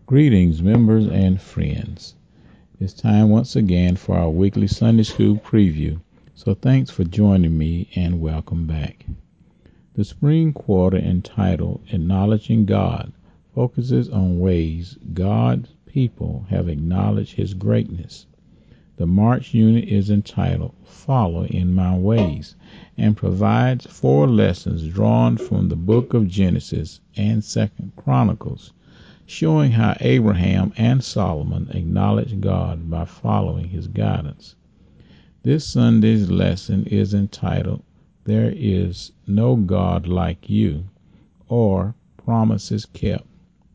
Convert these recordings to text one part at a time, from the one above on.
Greetings, members and friends. It's time once again for our weekly Sunday School preview, so thanks for joining me and welcome back. The spring quarter, entitled Acknowledging God, focuses on ways God's people have acknowledged His greatness. The March unit is entitled Follow in My Ways and provides 4 lessons drawn from the book of Genesis and 2nd Chronicles, showing how Abraham and Solomon acknowledged God by following his guidance. This Sunday's lesson is entitled There is No God Like You, or Promises Kept.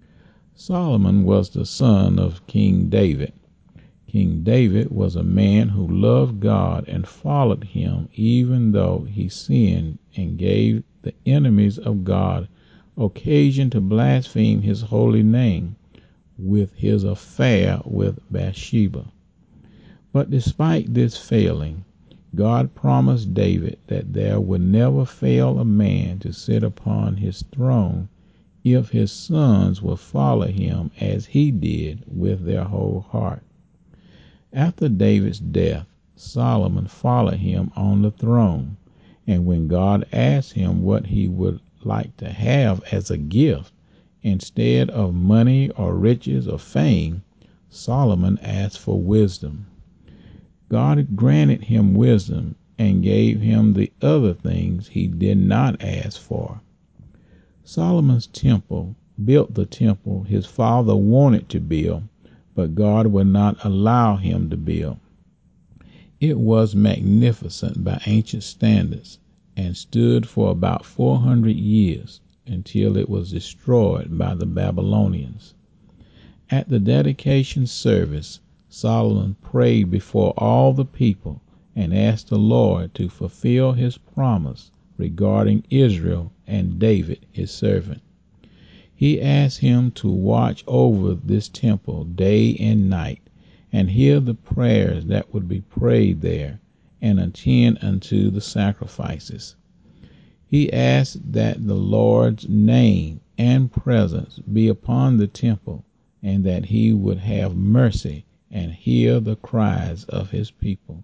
Solomon was the son of King David. King David was a man who loved God and followed him even though he sinned and gave the enemies of God occasion to blaspheme his holy name with his affair with Bathsheba. But despite this failing, God promised David that there would never fail a man to sit upon his throne if his sons would follow him as he did with their whole heart. After David's death, Solomon followed him on the throne, and when God asked him what he would like to have as a gift, instead of money or riches or fame, Solomon asked for wisdom. God granted him wisdom and gave him the other things he did not ask for. Solomon's temple built the temple his father wanted to build, but God would not allow him to build. It was magnificent by ancient standards and stood for about 400 years until it was destroyed by the Babylonians. At the dedication service, Solomon prayed before all the people and asked the Lord to fulfill his promise regarding Israel and David, his servant. He asked him to watch over this temple day and night and hear the prayers that would be prayed there and attend unto the sacrifices. He asked that the Lord's name and presence be upon the temple and that he would have mercy and hear the cries of his people.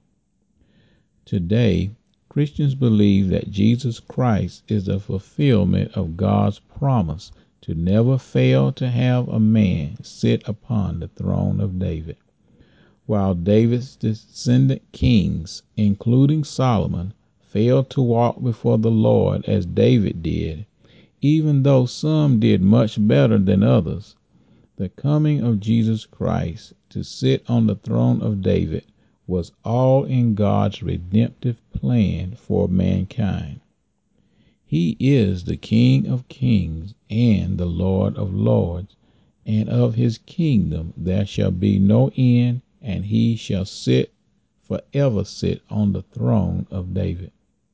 Today, Christians believe that Jesus Christ is the fulfillment of God's promise to never fail to have a man sit upon the throne of David. While David's descendant kings, including Solomon, failed to walk before the Lord as David did, even though some did much better than others, the coming of Jesus Christ to sit on the throne of David was all in God's redemptive plan for mankind. He is the King of kings and the Lord of lords, and of his kingdom there shall be no end, and he shall forever sit on the throne of David.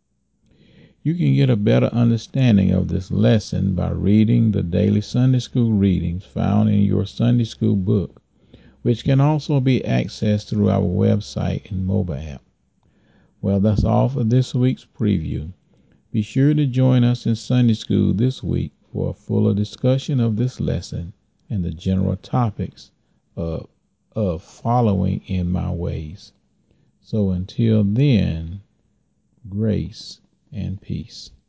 You can get a better understanding of this lesson by reading the daily Sunday School readings found in your Sunday School book, which can also be accessed through our website and mobile app. Well, that's all for this week's preview. Be sure to join us in Sunday School this week for a fuller discussion of this lesson and the general topics of following in my ways. So until then, grace and peace.